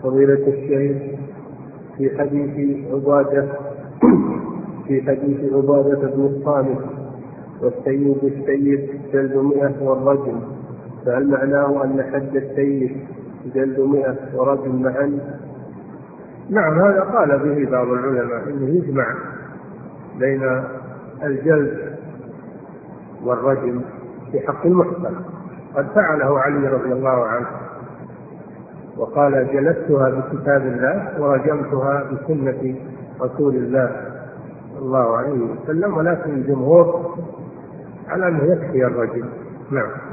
فضيلة الشيخ، في حديث عبادة بن الصامت والسيد جلد 100 والرجم، فهل معناه أن حد السيد جلد 100 ورجم معا؟ نعم، هذا قال به بعض العلماء إنه يجمع بين الجلد والرجم في حق المحصن. قد فعله علي رضي الله عنه وقال: جلدتها بكتاب الله ورجمتها بسنة رسول الله صلى الله عليه وسلم، ولكن الجمهور على أنه يكفي الرجم. نعم.